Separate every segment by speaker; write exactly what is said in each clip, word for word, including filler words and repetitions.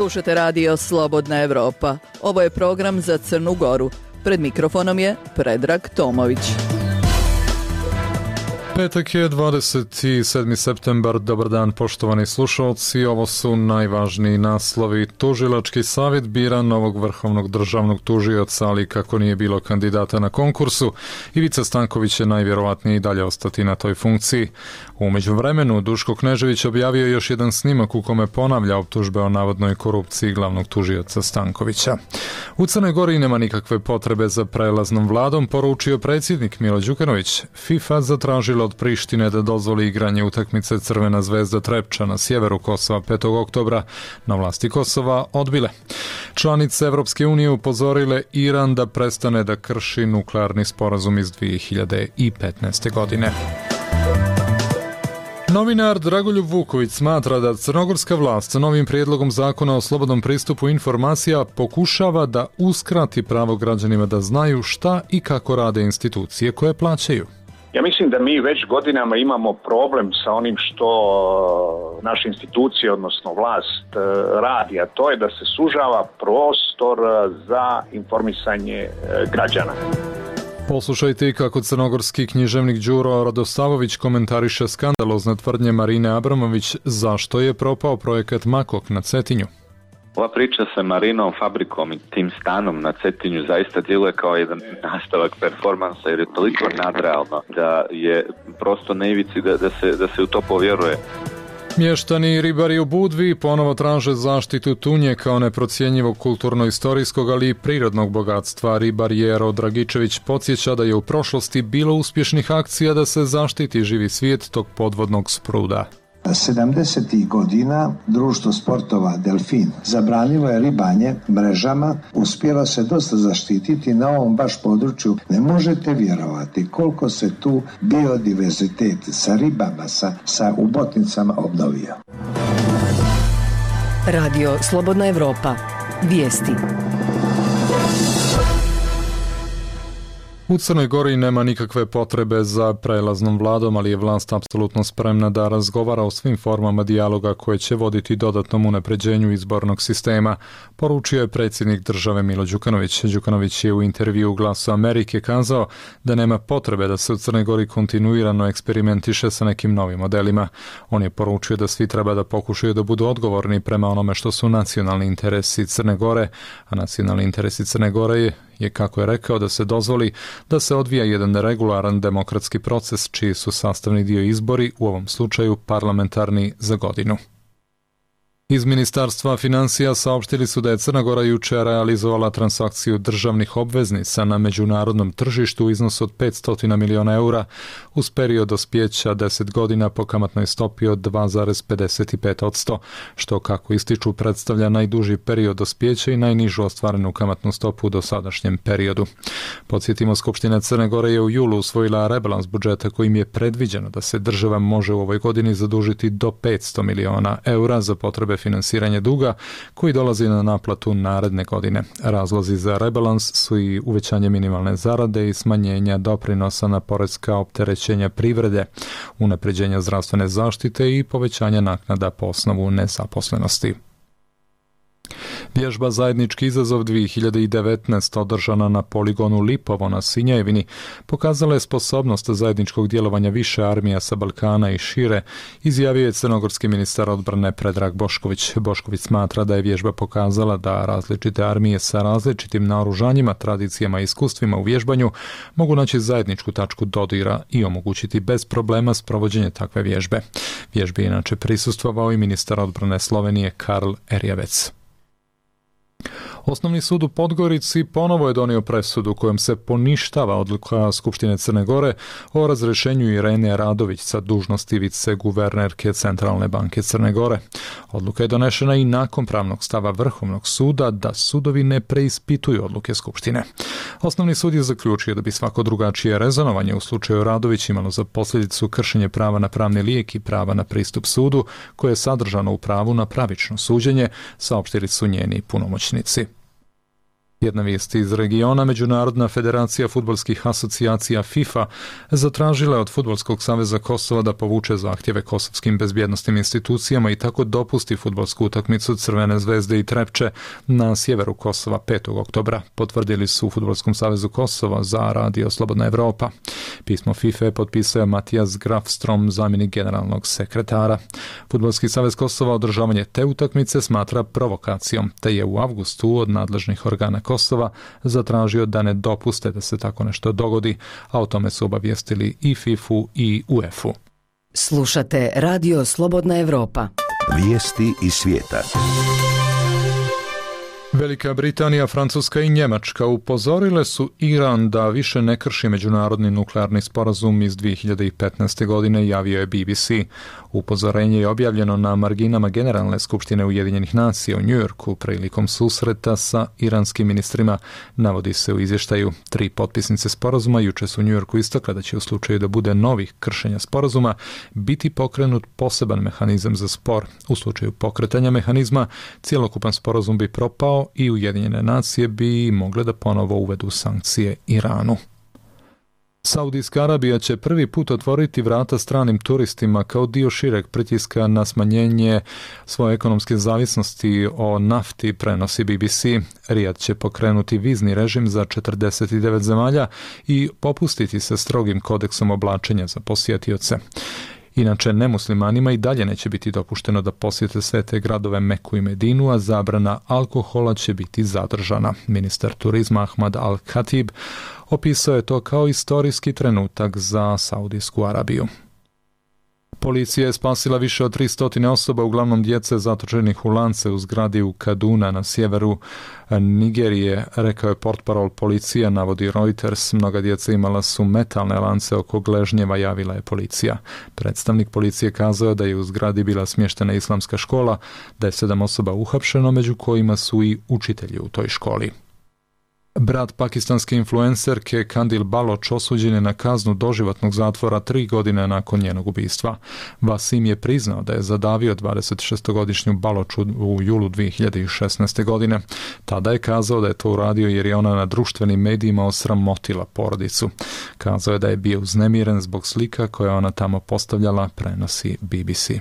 Speaker 1: Slušate radio Slobodna Evropa. Ovo je program za Crnu Goru. Pred mikrofonom je Predrag Tomović.
Speaker 2: Petak je dvadeset sedmi septembar. Dobar dan, poštovani slušalci. Ovo su najvažniji naslovi. Tužilački savjet bira novog vrhovnog državnog tužioca, ali kako nije bilo kandidata na konkursu, Ivica Stanković će najvjerovatnije i dalje ostati na toj funkciji. U međuvremenu Duško Knežević objavio još jedan snimak u kome ponavlja optužbe o navodnoj korupciji glavnog tužioca Stankovića. U Crnoj Gori nema nikakve potrebe za prelaznom vladom, poručio predsjednik Milo Đukanović. FIFA zatražila od Prištine da dozvoli igranje utakmice Crvena zvezda Trepča na sjeveru Kosova petog oktobra, na vlasti Kosova odbile. Članice Evropske unije upozorile Iran da prestane da krši nuklearni sporazum iz dvije hiljade petnaeste. godine. Novinar Dragoljub Vuković smatra da crnogorska vlast sa novim prijedlogom zakona o slobodnom pristupu informacija pokušava da uskrati pravo građanima da znaju šta i kako rade institucije koje plaćaju.
Speaker 3: Ja mislim da mi već godinama imamo problem sa onim što naše institucije, odnosno vlast, radi, a to je da se sužava prostor za informisanje građana.
Speaker 2: Poslušajte kako crnogorski književnik Đuro Radosavović komentariše skandalozne tvrdnje Marine Abramović zašto je propao projekat Makok na Cetinju.
Speaker 4: Ova priča sa Marinom, fabrikom i tim stanom na Cetinju zaista djeluje kao jedan nastavak performansa jer je toliko nadrealno da je prosto na ivici da, da, se, da se u to povjeruje.
Speaker 2: Mještani i ribari u Budvi ponovo traže zaštitu tunje kao neprocjenjivog kulturno-istorijskog, ali i prirodnog bogatstva. Ribar Jero Dragičević podsjeća da je u prošlosti bilo uspješnih akcija da se zaštiti živi svijet tog podvodnog spruda.
Speaker 5: sedamdesetih godina društvo sportova Delfin zabranilo je ribanje mrežama, uspjelo se dosta zaštititi na ovom baš području. Ne možete vjerovati koliko se tu biodiverzitet sa ribama, sa, sa ubotnicama obnovio.
Speaker 6: Radio Slobodna Evropa. Vijesti.
Speaker 2: U Crnoj Gori nema nikakve potrebe za prelaznom vladom, ali je vlast apsolutno spremna da razgovara o svim formama dijaloga koje će voditi dodatnom unapređenju izbornog sistema, poručio je predsjednik države Milo Đukanović. Đukanović je u intervju u Glasu Amerike kazao da nema potrebe da se u Crnoj Gori kontinuirano eksperimentiše sa nekim novim modelima. On je poručio da svi treba da pokušaju da budu odgovorni prema onome što su nacionalni interesi Crne Gore, a nacionalni interesi Crne Gore je je, kako je rekao, da se dozvoli da se odvija jedan regularan demokratski proces čiji su sastavni dio izbori, u ovom slučaju parlamentarni za godinu. Iz Ministarstva financija saopštili su da je Crna Gora juče realizovala transakciju državnih obveznica na međunarodnom tržištu u iznosu od petsto miliona eura uz period dospijeća deset godina po kamatnoj stopi od dva zarez pedeset pet posto, što kako ističu predstavlja najduži period dospijeća i najnižu ostvarenu kamatnu stopu u dosadašnjem periodu. Podsjetimo, Skupština Crne Gore je u julu usvojila rebalans budžeta kojim je predviđeno da se država može u ovoj godini zadužiti do petsto miliona eura za potrebe finansiranje duga koji dolazi na naplatu naredne godine. Razlozi za rebalans su i uvećanje minimalne zarade i smanjenja doprinosa na poreska opterećenja privrede, unapređenja zdravstvene zaštite i povećanja naknada po osnovu nezaposlenosti. Vježba Zajednički izazov dvije hiljade devetnaeste održana na poligonu Lipovo na Sinjevini pokazala je sposobnost zajedničkog djelovanja više armija sa Balkana i šire, izjavio je crnogorski ministar odbrane Predrag Bošković. Bošković smatra da je vježba pokazala da različite armije sa različitim naoružanjima, tradicijama i iskustvima u vježbanju mogu naći zajedničku tačku dodira i omogućiti bez problema sprovođenje takve vježbe. Vježbi je inače prisustvovao i ministar odbrane Slovenije Karl Erjavec. Osnovni sud u Podgorici ponovo je donio presudu kojom se poništava odluka Skupštine Crne Gore o razrješenju Irene Radović sa dužnosti viceguvernerke Centralne banke Crne Gore. Odluka je donešena i nakon pravnog stava Vrhovnog suda da sudovi ne preispituju odluke Skupštine. Osnovni sud je zaključio da bi svako drugačije rezonovanje u slučaju Radović imalo za posljedicu kršenje prava na pravni lijek i prava na pristup sudu, koje je sadržano u pravu na pravično suđenje, saopštili su njeni punomoćnici. Jedna vijest iz regiona, Međunarodna federacija fudbalskih asocijacija FIFA zatražila je od Fudbalskog saveza Kosova da povuče zahtjeve kosovskim bezbjednosnim institucijama i tako dopusti fudbalsku utakmicu Crvene zvezde i Trepče na sjeveru Kosova petog oktobra, potvrdili su u Fudbalskom savezu Kosova za Radio Slobodna Evropa. Pismo FIFA je potpisao Matijas Grafstrom, zamjenik generalnog sekretara. Fudbalski savez Kosova održavanje te utakmice smatra provokacijom, te je u avgustu od nadležnih organa Kosova zatražio da ne dopuste da se tako nešto dogodi, a o tome su obavijestili i fifu i UEFA-u.
Speaker 6: Slušate Radio Slobodna Evropa.
Speaker 7: Vijesti iz svijeta.
Speaker 2: Velika Britanija, Francuska i Njemačka upozorile su Iran da više ne krši međunarodni nuklearni sporazum iz dvije hiljade petnaeste. godine, javio je B B C. Upozorenje je objavljeno na marginama Generalne skupštine Ujedinjenih nacija u Njujorku prilikom susreta sa iranskim ministrima, navodi se u izvještaju. Tri potpisnice sporazuma juče su u Njujorku istakle da će u slučaju da bude novih kršenja sporazuma biti pokrenut poseban mehanizam za spor. U slučaju pokretanja mehanizma, cjelokupan sporazum bi propao i Ujedinjene nacije bi mogle da ponovo uvedu sankcije Iranu. Saudijska Arabija će prvi put otvoriti vrata stranim turistima kao dio šireg pritiska na smanjenje svoje ekonomske zavisnosti o nafti, prenosi B B C. Rijad će pokrenuti vizni režim za četrdeset devet zemalja i popustiti se strogim kodeksom oblačenja za posjetioce. Inače, nemuslimanima i dalje neće biti dopušteno da posjete svete gradove Meku i Medinu, a zabrana alkohola će biti zadržana. Ministar turizma Ahmad Al-Khatib opisao je to kao istorijski trenutak za Saudijsku Arabiju. Policija je spasila više od tristo osoba, uglavnom djece zatočenih u lance u zgradi u Kaduna na sjeveru Nigerije, rekao je portparol policija, navodi Reuters. Mnoga djeca imala su metalne lance oko gležnjeva, javila je policija. Predstavnik policije kazao da je u zgradi bila smještena islamska škola, da je sedam osoba uhapšeno, među kojima su i učitelji u toj školi. Brat pakistanske influencerke Kandil Baloch osuđen je na kaznu doživotnog zatvora tri godine nakon njenog ubistva. Wasim je priznao da je zadavio dvadesetšestogodišnju Baloch u julu dvije hiljade šesnaeste. godine. Tada je kazao da je to uradio jer je ona na društvenim medijima osramotila porodicu. Kazao je da je bio uznemiren zbog slika koje ona tamo postavljala, prenosi B B C.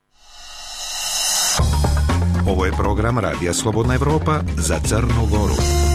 Speaker 7: Ovo je program Radija Slobodna Evropa za Crnu Goru.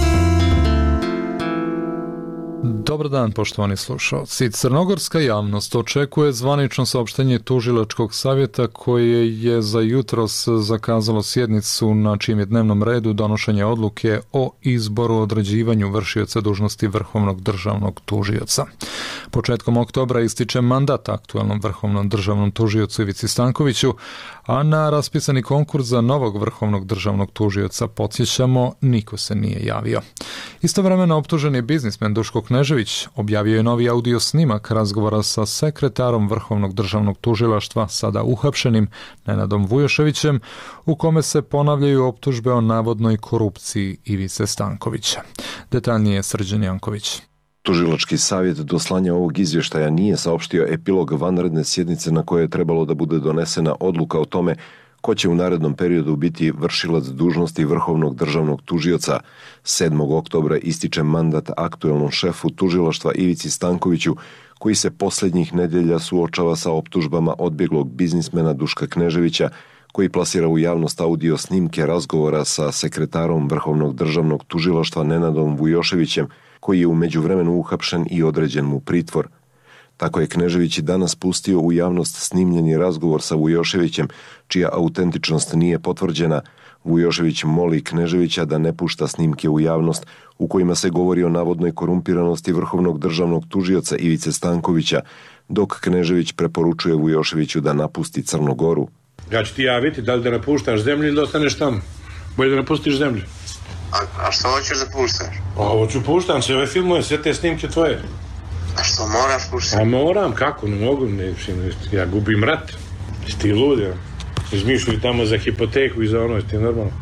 Speaker 2: Dobar dan, poštovani slušalci. Crnogorska javnost očekuje zvanično saopštenje Tužilačkog savjeta koje je za jutros zakazalo sjednicu na čijem je dnevnom redu donošenje odluke o izboru određivanju vršioca dužnosti vrhovnog državnog tužioca. Početkom oktobra ističe mandat aktualnom vrhovnom državnom tužiocu Ivici Stankoviću, a na raspisani konkurs za novog vrhovnog državnog tužioca, podsjećamo, niko se nije javio. Istovremeno optuženi biznismen Duško Knežević objavio je novi audio snimak razgovora sa sekretarom Vrhovnog državnog tužilaštva, sada uhapšenim Nenadom Vujoševićem, u kome se ponavljaju optužbe o navodnoj korupciji Ivice Stankovića. Detaljnije Srđan Janković.
Speaker 8: Tužilački savjet do slanja ovog izvještaja nije saopštio epilog vanredne sjednice na kojoj je trebalo da bude donesena odluka o tome ko će u narednom periodu biti vršilac dužnosti vrhovnog državnog tužioca. sedmog oktobra ističe mandat aktuelnom šefu tužilaštva Ivici Stankoviću, koji se posljednjih nedjelja suočava sa optužbama odbjeglog biznismena Duška Kneževića, koji plasira u javnost audio snimke razgovora sa sekretarom Vrhovnog državnog tužilaštva Nenadom Vujoševićem, koji je u međuvremenu uhapšen i određen mu pritvor. Tako je Knežević i danas pustio u javnost snimljeni razgovor sa Vujoševićem, čija autentičnost nije potvrđena. Vujošević moli Kneževića da ne pušta snimke u javnost u kojima se govori o navodnoj korumpiranosti vrhovnog državnog tužioca Ivice Stankovića, dok Knežević preporučuje Vujoševiću da napusti Crnu Goru.
Speaker 9: Ja ću ti javiti da li da napuštaš zemlju ili da ostaneš tamo. Bolje da napustiš zemlju.
Speaker 10: A, a što hoćeš da puštaš?
Speaker 9: Pa hoću puštam se, ove filmove, sve te snimke tvoje.
Speaker 10: A što moraš puštati?
Speaker 9: A moram, kako, ne mogu, ne, ja gubim rat. Jesi ti ludi, ja? Izmišljaju tamo za hipoteku i za ono, jesi ti normalno?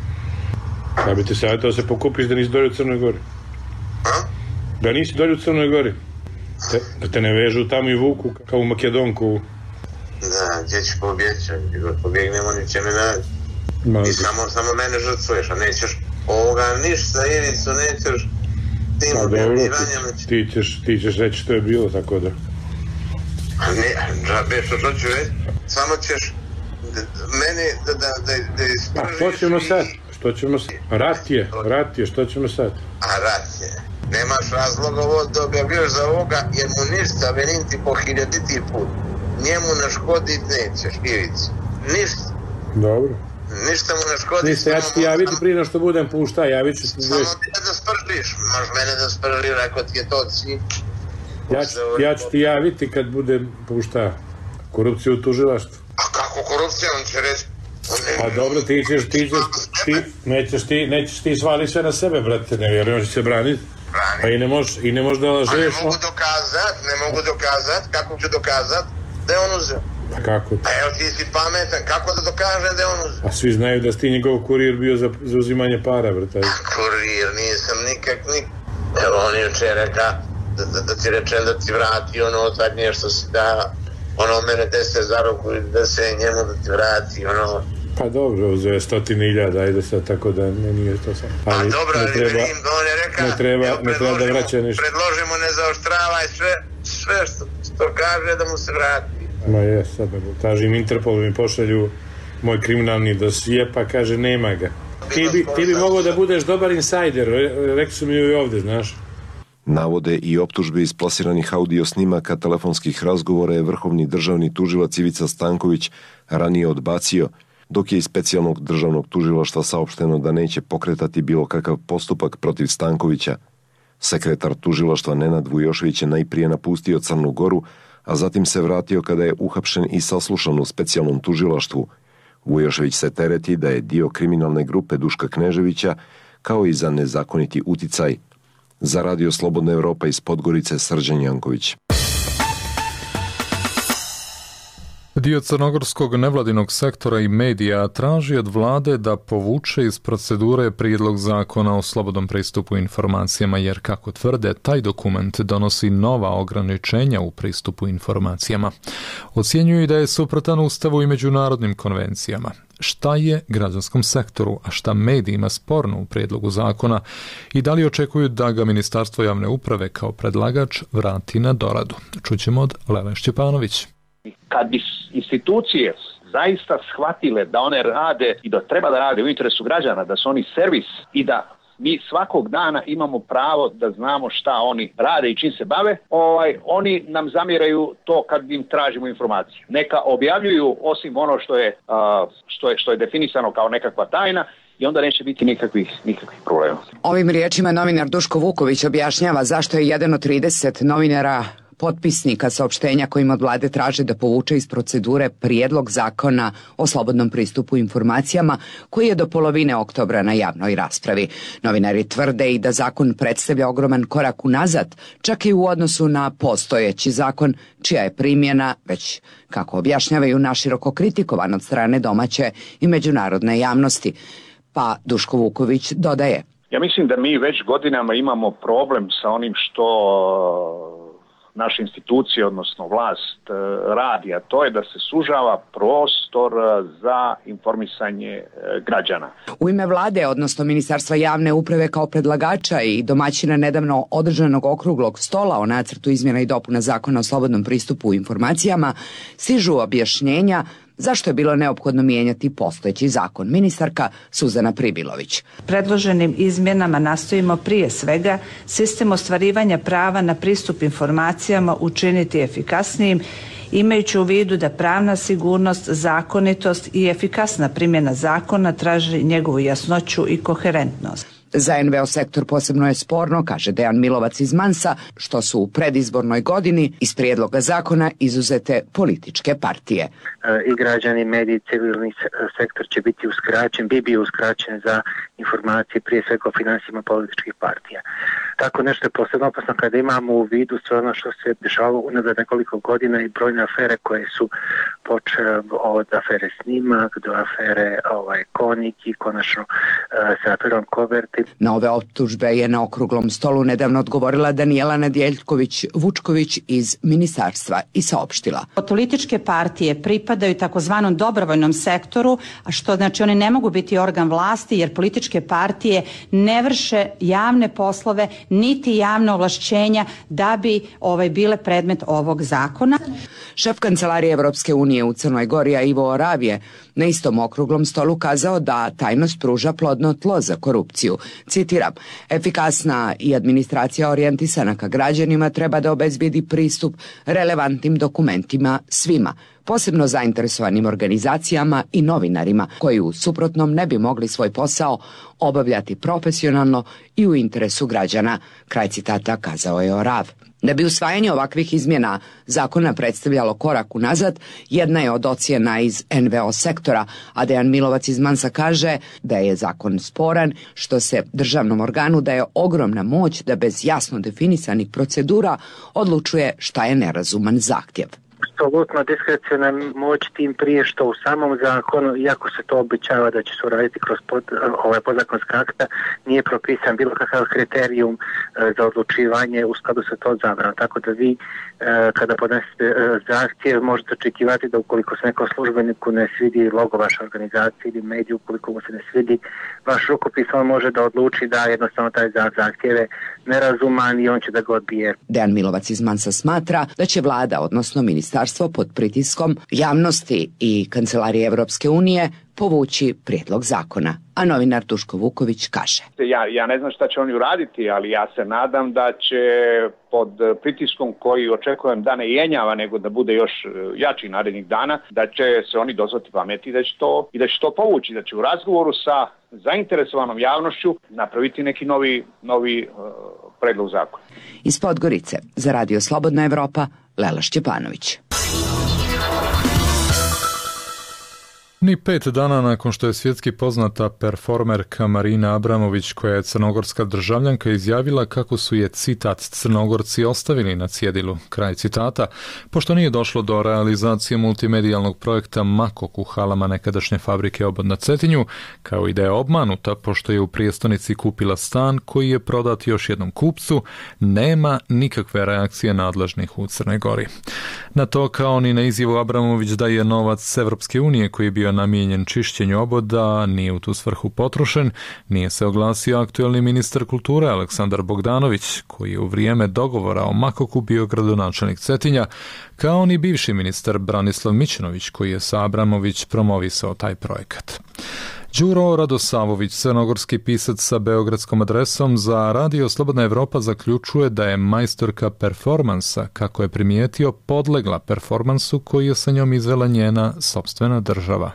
Speaker 9: Da bi te savjetao se pokupiš da nisi dolje u Crnoj Gori.
Speaker 10: A?
Speaker 9: Da nisi dolje u Crnoj Gori. Te, da te ne vežu tamo i vuku kao u Makedonku.
Speaker 10: Da, gdje ćeš pobjeći? Pobjegnemo, ni će me da... I samo, samo mene žrtvuješ, a nećeš Ovoga ništa, Ivicu nećeš tim objavljivanjem.
Speaker 9: Ti ćeš, ti ćeš reći što je bilo, tako da.
Speaker 10: Ne, džabe, što što ću reći, samo ćeš meni da, da, da, da ispržiš.
Speaker 9: A što ćemo sad? Što ćemo sad? Rat je, rat je, što ćemo sad?
Speaker 10: A rat je. Nemaš razloga ovo da objavljaš za ovoga, jer mu ništa, velim ti po hiljaditi put. Njemu naškodit nećeš, Ivicu. Ništa.
Speaker 9: Dobro.
Speaker 10: Ništa mu naškodit.
Speaker 9: Ništa, ja ću ti javiti prije na što budem pušta, javit ću ti.
Speaker 10: Samo ti da spržiš, možeš mene da spržiš ako ti je to cilj.
Speaker 9: Ja ću, ja ću ti javiti kad budem pušta korupciju u tužilaštvu.
Speaker 10: A kako korupcija, on će reći?
Speaker 9: Pa dobro, ti ćeš, ti ćeš, ti, nećeš ti, nećeš ti svali sve na sebe, brate, ne vjerujem, će se braniti. Pa i ne možeš, i ne možeš da lažeš.
Speaker 10: A ne mogu dokazat, ne mogu dokazat, kako ću dokazat da je on uzeo?
Speaker 9: Pa kako?
Speaker 10: A evo ti si pametan, kako da dokažem da je on uzeo?
Speaker 9: A svi znaju da si ti njegov kurir bio za, za uzimanje para, brate.
Speaker 10: A kurir, nisam nikak, nik... Evo on juče reka, da, da, da ti rečem da ti vrati ono tak nešto si da, ono mene dese za ruku i da se njemu da ti vrati, ono...
Speaker 9: Pa dobro, uzeo je stotine iljada, ajde sad, tako da ne, nije to sam.
Speaker 10: Ali, a dobro, ali treba, vidim, on je reka,
Speaker 9: ne treba, ne treba da vraća ništa.
Speaker 10: Predložimo, ne zaoštravaj sve, sve što, što kaže da mu se vrati.
Speaker 9: Ma je, sad me kažem, Interpol mi pošalju moj kriminalni dosije, pa kaže nema ga. Ti bi, ti bi mogao da budeš dobar insajder, rekli su mi i ovdje, znaš.
Speaker 8: Navode i optužbe iz plasiranih audio snimaka telefonskih razgovora je vrhovni državni tužilac Ivica Stanković ranije odbacio, dok je iz specijalnog državnog tužilaštva saopšteno da neće pokretati bilo kakav postupak protiv Stankovića. Sekretar tužilaštva Nenad Vujošević je najprije napustio Crnu Goru, a zatim se vratio kada je uhapšen i saslušan u specijalnom tužilaštvu. Vujošević se tereti da je dio kriminalne grupe Duška Kneževića, kao i za nezakoniti uticaj. Za Radio Slobodna Evropa iz Podgorice, Srđan Janković.
Speaker 2: Dio crnogorskog nevladinog sektora i medija traži od vlade da povuče iz procedure prijedlog zakona o slobodnom pristupu informacijama, jer, kako tvrde, taj dokument donosi nova ograničenja u pristupu informacijama. Ocjenjuju i da je suprotan Ustavu i međunarodnim konvencijama. Šta je građanskom sektoru, a šta medijima sporno u prijedlogu zakona i da li očekuju da ga Ministarstvo javne uprave kao predlagač vrati na doradu? Čućemo od Lele Šćepanović.
Speaker 3: Kad bi institucije zaista shvatile da one rade i da treba da rade u interesu građana, da su oni servis i da mi svakog dana imamo pravo da znamo šta oni rade i čim se bave, ovaj, oni nam zamjeraju to kad im tražimo informacije. Neka objavljuju osim ono što je, uh, što je, što je definisano kao nekakva tajna, i onda neće biti nikakvih, nikakvih problema.
Speaker 11: Ovim riječima novinar Duško Vuković objašnjava zašto je jedan od trideset novinara potpisnika saopštenja kojim od vlade traže da povuče iz procedure prijedlog zakona o slobodnom pristupu informacijama koji je do polovine oktobra na javnoj raspravi. Novinari tvrde i da zakon predstavlja ogroman korak unazad, čak i u odnosu na postojeći zakon, čija je primjena već, kako objašnjavaju, naširoko kritikovan od strane domaće i međunarodne javnosti. Pa Duško Vuković dodaje:
Speaker 3: Ja mislim da mi već godinama imamo problem sa onim što naše institucije, odnosno vlast, radi, a to je da se sužava prostor za informisanje građana.
Speaker 11: U ime vlade, odnosno Ministarstva javne uprave kao predlagača i domaćina nedavno održanog okruglog stola o nacrtu izmjena i dopuna zakona o slobodnom pristupu informacijama, stižu objašnjenja zašto je bilo neophodno mijenjati postojeći zakon. Ministarka Suzana Pribilović.
Speaker 12: Predloženim izmjenama nastojimo prije svega sistem ostvarivanja prava na pristup informacijama učiniti efikasnijim, imajući u vidu da pravna sigurnost, zakonitost i efikasna primjena zakona traži njegovu jasnoću i koherentnost.
Speaker 11: Za en ve o sektor posebno je sporno, kaže Dejan Milovac iz Mansa, što su u predizbornoj godini iz prijedloga zakona izuzete političke partije.
Speaker 13: I građani, mediji, civilni sektor će biti uskraćen, bi bio uskraćen za informacije prije svega o finansijama političkih partija. Tako nešto je posebno opasno kada imamo u vidu sve ono što se dešavalo unazad nekoliko godina i brojne afere koje su počeo od afere Snimak do afere ovaj, Konik i konačno uh, sa aferom Koverti.
Speaker 11: Na ove optužbe je na okruglom stolu nedavno odgovorila Danijela Nedjeljković-Vučković iz ministarstva i saopštila.
Speaker 14: Političke partije pripadaju takozvanom dobrovoljnom sektoru, a što znači oni ne mogu biti organ vlasti jer političke partije ne vrše javne poslove niti javne ovlašćenja da bi ovaj, bile predmet ovog zakona.
Speaker 11: Šef kancelarije Evropske unije u Crnoj Gori Ivo Orav je na istom okruglom stolu kazao da tajnost pruža plodno tlo za korupciju. Citiram, efikasna i administracija orijentisana ka građanima treba da obezbedi pristup relevantnim dokumentima svima, posebno zainteresovanim organizacijama i novinarima koji u suprotnom ne bi mogli svoj posao obavljati profesionalno i u interesu građana. Kraj citata kazao je Orav. Da bi usvajanje ovakvih izmjena zakona predstavljalo korak unazad, jedna je od ocjena iz en ve o sektora, a Dejan Milovac iz Mansa kaže da je zakon sporan, što se državnom organu daje ogromna moć da bez jasno definisanih procedura odlučuje šta je nerazuman zahtjev.
Speaker 13: Apsolutno diskreciona moć tim prije što u samom zakonu, iako se to običava da će se uraditi kroz pod, ovaj podzakonska akta, nije propisan bilo kakav kriterijum e, za odlučivanje u skladu sa to zabranom. Tako da vi e, kada podnesete e, zahtjev možete očekivati da ukoliko se nekom službeniku ne svidi logo vaše organizacije ili mediju, ukoliko mu se ne svidi vaš rukopis, on može da odluči da jednostavno taj zahtjev je nerazuman i on će da ga odbije.
Speaker 11: Dejan Milovac iz Mansa smatra da će vlada, odnosno ministarstvo pod pritiskom javnosti i kancelarije Evropske unije povući prijedlog zakona. A novinar Duško Vuković kaže.
Speaker 3: Ja, ja ne znam šta će oni uraditi, ali ja se nadam da će pod pritiskom koji očekujem da ne jenjava, nego da bude još jači narednih dana, da će se oni dozvati pameti da će to, i da će to povući, da će u razgovoru sa zainteresovanom javnošću napraviti neki novi, novi uh, predlog zakona.
Speaker 11: Iz Podgorice za Radio Slobodna Evropa, Lela Šćepanović.
Speaker 2: Ni pet dana nakon što je svjetski poznata performerka Marina Abramović, koja je crnogorska državljanka, izjavila kako su je, citat, Crnogorci ostavili na cjedilu, kraj citata, pošto nije došlo do realizacije multimedijalnog projekta Makok u halama nekadašnje fabrike Obod na Cetinju, kao i da je obmanuta pošto je u prijestonici kupila stan koji je prodat još jednom kupcu, nema nikakve reakcije nadležnih u Crnoj Gori. Na to, kao ni na izjavu Abramović da je novac Evropske unije koji je bio namijenjen čišćenju oboda nije u tu svrhu potrošen, nije se oglasio aktuelni ministar kulture Aleksandar Bogdanović, koji je u vrijeme dogovora o Makoku bio gradonačelnik Cetinja, kao ni bivši ministar Branislav Mićunović, koji je sa Abramović promovisao taj projekat. Đuro Radosavović, crnogorski pisac sa beogradskom adresom, za Radio Slobodna Evropa zaključuje da je majstorka performansa, kako je primijetio, podlegla performansu koji je sa njom izvela njena sopstvena država.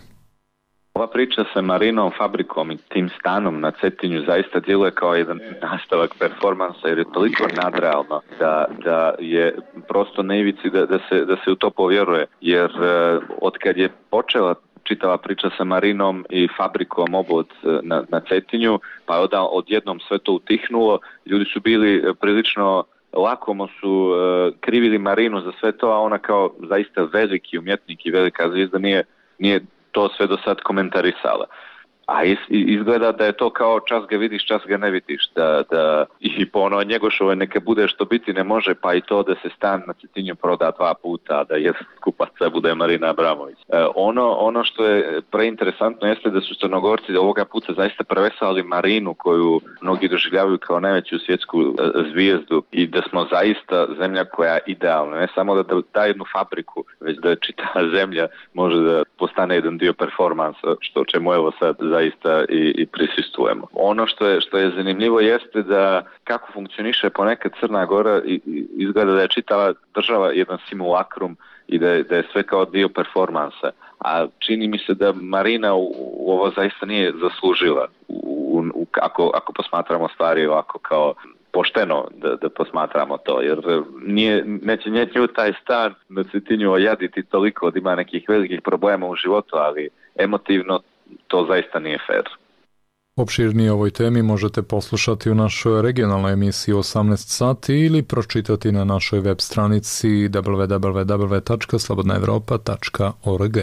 Speaker 4: Ova priča sa Marinom, fabrikom i tim stanom na Cetinju zaista djeluje kao jedan nastavak performansa, jer je toliko nadrealno da, da je prosto na ivici da, da, se, da se u to povjeruje, jer uh, od kad je počela čitava priča sa Marinom i fabrikom Obod na, na Cetinju, pa je odjednom sve to utihnulo, ljudi su bili prilično lakomo su uh, krivili Marinu za sve to, a ona kao zaista veliki umjetnik i velika zvijezda nije, nije to sve do sad komentarisala. A iz, izgleda da je to kao čas ga vidiš, čas ga ne vidiš, da, da i po ono Njegošove neka bude što biti ne može, pa i to da se stan na Cetinju proda dva puta, da jedan kupaca bude Marina Abramović. E, ono, ono što je preinteresantno jeste da su Crnogorci ovoga puta zaista prevesali Marinu, koju mnogi doživljavaju kao najveću svjetsku e, zvijezdu, i da smo zaista zemlja koja je idealna, ne samo da da, da jednu fabriku, već da čitava zemlja može da postane jedan dio performansa, što čemu evo sad zaista i, i prisustujemo. Ono što je, što je zanimljivo jeste da kako funkcioniše ponekad Crna Gora, i, i izgleda da je čitava država jedan simulakrum i da je, da je sve kao dio performansa. A čini mi se da Marina u, u ovo zaista nije zaslužila, u, u, ako, ako posmatramo stvari ovako kao pošteno da, da posmatramo to, jer nije, neće nju taj stan na Cetinju ojaditi toliko da ima nekih velikih problema u životu, ali emotivno to zaista nije fair.
Speaker 2: Opširnije o ovoj temi možete poslušati u našoj regionalnoj emisiji u osamnaest sati ili pročitati na našoj web stranici w w w tačka slobodna evropa tačka org.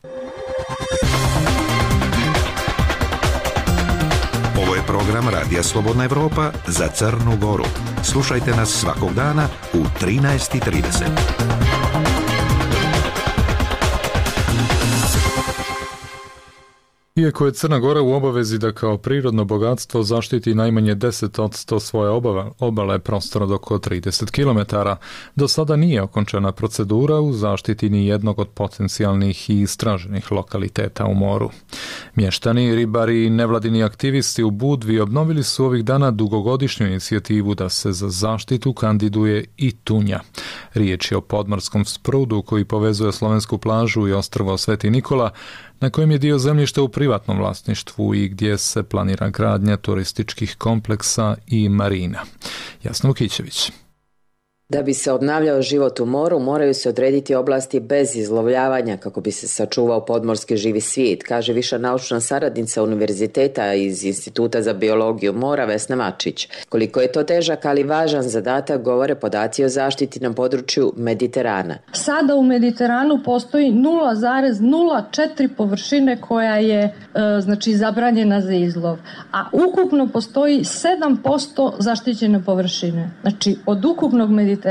Speaker 7: Ovo je program Radija Slobodna Evropa za Crnu Goru. Slušajte nas svakog dana u trinaest i trideset.
Speaker 2: Iako je Crna Gora u obavezi da kao prirodno bogatstvo zaštiti najmanje deset posto svoje obale, obale prostora od oko trideset kilometara, do sada nije okončena procedura u zaštiti ni jednog od potencijalnih i istraženih lokaliteta u moru. Mještani, ribari i nevladini aktivisti u Budvi obnovili su ovih dana dugogodišnju inicijativu da se za zaštitu kandiduje i tunja. Riječ je o podmorskom sprudu koji povezuje slovensku plažu i ostrvo Sveti Nikola, na kojem je dio zemljišta u privatnom vlasništvu i gdje se planira gradnja turističkih kompleksa i marina. Jasna Vukićević.
Speaker 15: Da bi se obnavljao život u moru, moraju se odrediti oblasti bez izlovljavanja kako bi se sačuvao podmorski živi svijet, kaže viša naučna saradnica univerziteta iz Instituta za biologiju mora Vesna Mačić. Koliko je to težak, ali važan zadatak, govore podaci o zaštiti na području Mediterana.
Speaker 16: Sada u Mediteranu postoji nula zarez nula četiri površine koja je e, znači zabranjena za izlov, a ukupno postoji sedam posto zaštićene površine. Znači od ukupnog Mediterana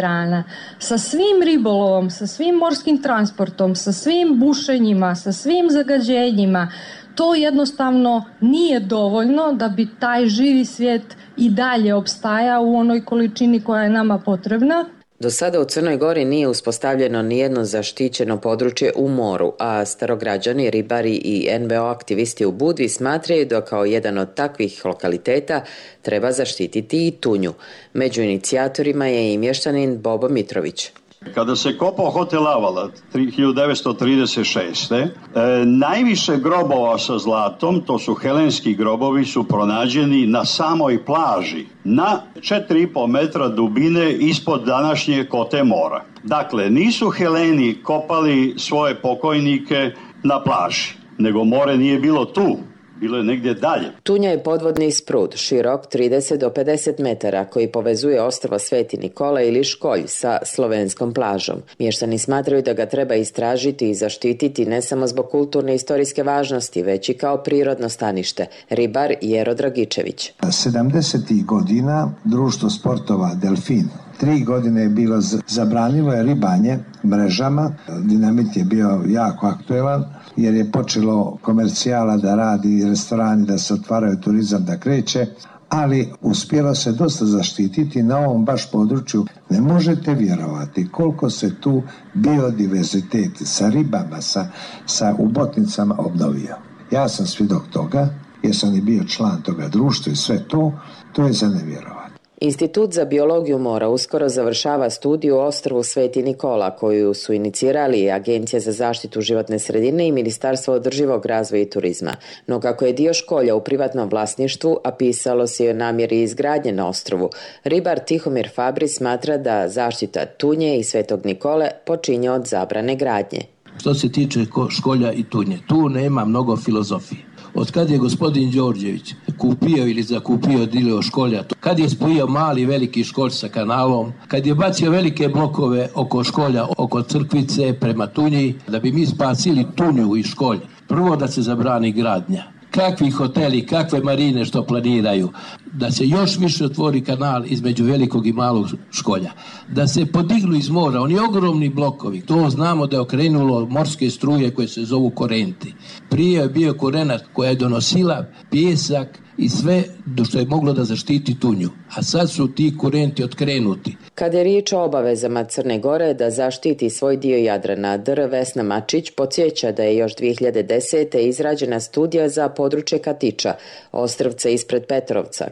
Speaker 16: sa svim ribolovom, sa svim morskim transportom, sa svim bušenjima, sa svim zagađenjima, to jednostavno nije dovoljno da bi taj živi svijet i dalje opstajao u onoj količini koja je nama potrebna.
Speaker 15: Do sada u Crnoj Gori nije uspostavljeno nijedno zaštićeno područje u moru, a starograđani, ribari i en ve o aktivisti u Budvi smatraju da kao jedan od takvih lokaliteta treba zaštititi i tunju. Među inicijatorima je i mještanin Bobo Mitrović.
Speaker 17: Kada se kopao hotel Avala hiljadu devetsto trideset šeste. E, najviše grobova sa zlatom, to su helenski grobovi, su pronađeni na samoj plaži, na četiri i po metra dubine ispod današnje kote mora. Dakle, nisu Heleni kopali svoje pokojnike na plaži, nego more nije bilo tu. Bilo je negdje dalje.
Speaker 15: Tunja je podvodni sprud, širok trideset do pedeset metara, koji povezuje ostrvo Sveti Nikola ili Školj sa slovenskom plažom. Mještani smatraju da ga treba istražiti i zaštititi ne samo zbog kulturne i istorijske važnosti, već i kao prirodno stanište. Ribar Jero Dragičević.
Speaker 5: sedamdesetih godina društvo sportova Delfin tri godine je bilo zabranilo je ribanje mrežama. Dinamit je bio jako aktuelan jer je počelo komercijala da radi, restorani da se otvaraju, turizam da kreće, ali uspjelo se dosta zaštititi na ovom baš području. Ne možete vjerovati koliko se tu biodiverzitet sa ribama, sa, sa ubotnicama obnovio. Ja sam svjedok toga, jer sam i bio član toga društva i sve to, to je za nevjerovati.
Speaker 15: Institut za biologiju mora uskoro završava studiju o ostrvu Sveti Nikola, koju su inicirali Agencija za zaštitu životne sredine i Ministarstvo održivog razvoja i turizma. No kako je dio Školja u privatnom vlasništvu, a pisalo se i o namjeri izgradnje na ostrvu, ribar Tihomir Fabri smatra da zaštita Tunje i Svetog Nikole počinje od zabrane gradnje.
Speaker 18: Što se tiče Školja i Tunje, tu nema mnogo filozofije. Od kad je gospodin Đorđević kupio ili zakupio dio Školja, kad je spojio mali veliki Školj sa kanalom, kad je bacio velike blokove oko Školja, oko Crkvice prema Tunji, da bi mi spasili Tunju i Školj, prvo da se zabrani gradnja. Kakvi hoteli, kakve marine što planiraju, da se još više otvori kanal između velikog i malog Školja, da se podignu iz mora oni ogromni blokovi, to znamo da je okrenulo morske struje koje se zovu korenti. Prije je bio korenat koja je donosila pjesak i sve do što je moglo da zaštiti Tunju, a sad su ti korenti otkrenuti.
Speaker 15: Kada je riječ o obavezama Crne Gore da zaštiti svoj dio Jadrana, dr. Vesna Mačić podsjeća da je još dvije hiljade desete. izrađena studija za područje Katića, ostrvce ispred Petrovca,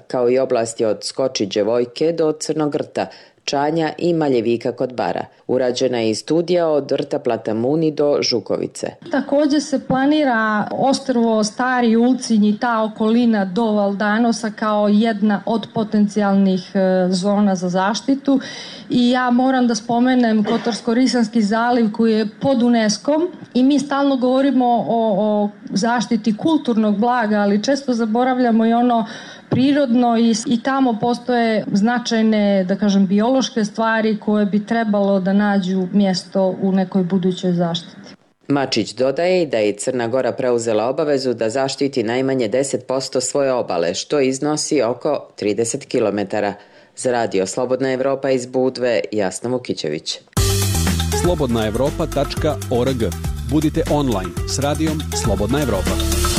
Speaker 15: kao i oblasti od Skoči Đevojke do Crnog rta, Čanja i Maljevika kod Bara. Urađena je i studija od rta Platamuni do Žukovice.
Speaker 16: Također se planira ostrvo Stari Ulcinj i ta okolina do Valdanosa kao jedna od potencijalnih zona za zaštitu. I ja moram da spomenem Kotorsko-Risanski zaliv koji je pod UNESCO-om i mi stalno govorimo o, o zaštiti kulturnog blaga, ali često zaboravljamo i ono prirodno i, i tamo postoje značajne, da kažem, biološke stvari koje bi trebalo da nađu mjesto u nekoj budućoj zaštiti.
Speaker 15: Mačić dodaje i da je Crna Gora preuzela obavezu da zaštiti najmanje deset posto svoje obale, što iznosi oko trideset kilometara. Za radio Slobodna Evropa iz Budve, Jasna Vukićević.
Speaker 19: slobodna evropa tačka org. Budite online s radijom Slobodna Evropa.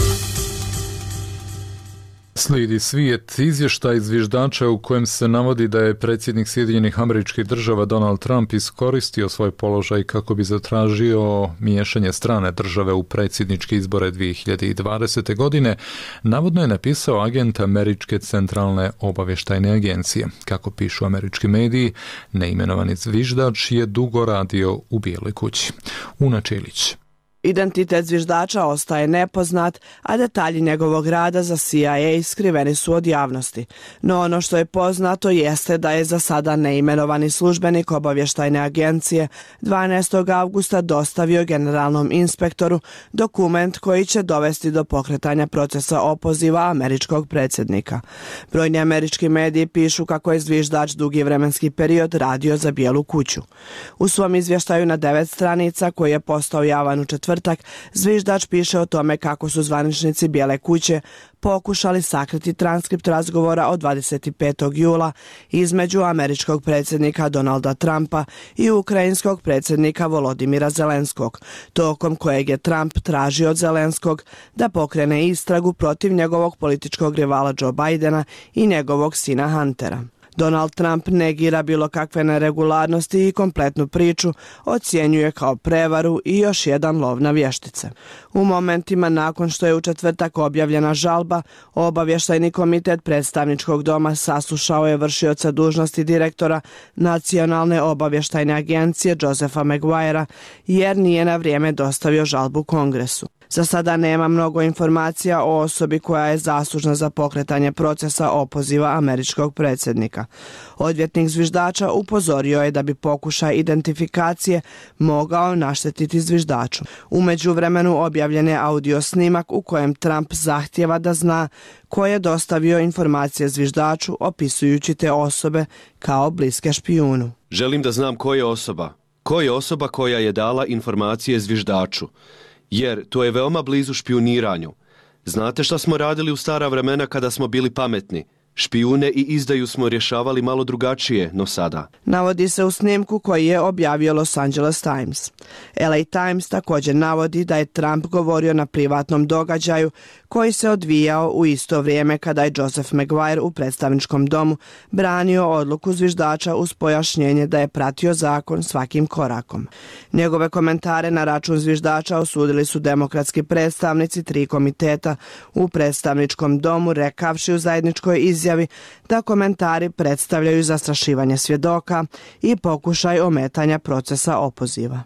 Speaker 2: Slijedi svijet izvještaj zviždača u kojem se navodi da je predsjednik Sjedinjenih Američkih Država Donald Trump iskoristio svoj položaj kako bi zatražio miješanje strane države u predsjedničke izbore dvije hiljade dvadesete. godine. Navodno je napisao agent Američke centralne obavještajne agencije. Kako pišu američki mediji, neimenovani zviždač je dugo radio u Bijeloj kući. Una Čilić.
Speaker 20: Identitet zviždača ostaje nepoznat, a detalji njegovog rada za C I A skriveni su od javnosti. No ono što je poznato jeste da je za sada neimenovani službenik obavještajne agencije dvanaestog avgusta dostavio generalnom inspektoru dokument koji će dovesti do pokretanja procesa opoziva američkog predsjednika. Brojni američki mediji pišu kako je zviždač dugi vremenski period radio za Bijelu kuću. U svom izvještaju na devet stranica koji je postao javan u četvrtak, zviždač piše o tome kako su zvaničnici Bijele kuće pokušali sakriti transkript razgovora od dvadeset petog jula između američkog predsjednika Donalda Trumpa i ukrajinskog predsjednika Volodimira Zelenskog, tokom kojeg je Trump tražio od Zelenskog da pokrene istragu protiv njegovog političkog rivala Joe Bidena i njegovog sina Huntera. Donald Trump negira bilo kakve neregularnosti i kompletnu priču ocjenjuje kao prevaru i još jedan lov na vještice. U momentima nakon što je u četvrtak objavljena žalba, obavještajni komitet predstavničkog doma saslušao je vršioca dužnosti direktora Nacionalne obavještajne agencije Josepha Maguirea jer nije na vrijeme dostavio žalbu Kongresu. Za sada nema mnogo informacija o osobi koja je zaslužna za pokretanje procesa opoziva američkog predsjednika. Odvjetnik zviždača upozorio je da bi pokušaj identifikacije mogao naštetiti zviždaču. U međuvremenu objavljen je audio snimak u kojem Trump zahtijeva da zna ko je dostavio informacije zviždaču opisujući te osobe kao bliske špijunu.
Speaker 21: Želim da znam ko je osoba. Ko je osoba koja je dala informacije zviždaču? Jer to je veoma blizu špijuniranju. Znate šta smo radili u stara vremena kada smo bili pametni? Špijune i izdaju smo rješavali malo drugačije, no sada.
Speaker 20: Navodi se u snimku koji je objavio Los Angeles Times. L A Times također navodi da je Trump govorio na privatnom događaju koji se odvijao u isto vrijeme kada je Joseph Maguire u predstavničkom domu branio odluku zviždača uz pojašnjenje da je pratio zakon svakim korakom. Njegove komentare na račun zviždača osudili su demokratski predstavnici tri komiteta u predstavničkom domu rekavši u zajedničkoj izjavi da komentari predstavljaju zastrašivanje svjedoka i pokušaj ometanja procesa opoziva.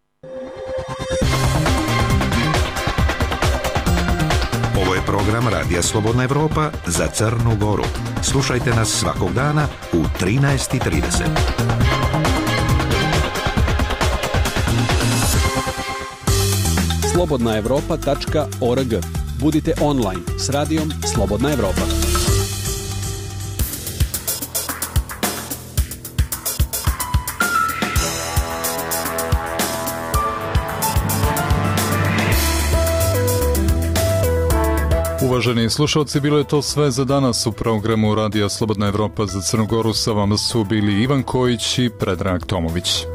Speaker 7: Ovo je program Radija Slobodna Evropa za Crnu Goru. Slušajte nas svakog dana u trinaest i trideset.
Speaker 19: slobodna evropa tačka org. Budite online s radijom Slobodna Evropa.
Speaker 2: Uvaženi slušalci, bilo je to sve za danas u programu Radija Slobodna Evropa za Crnu Goru. Sa vama su bili Ivan Kojić i Predrag Tomović.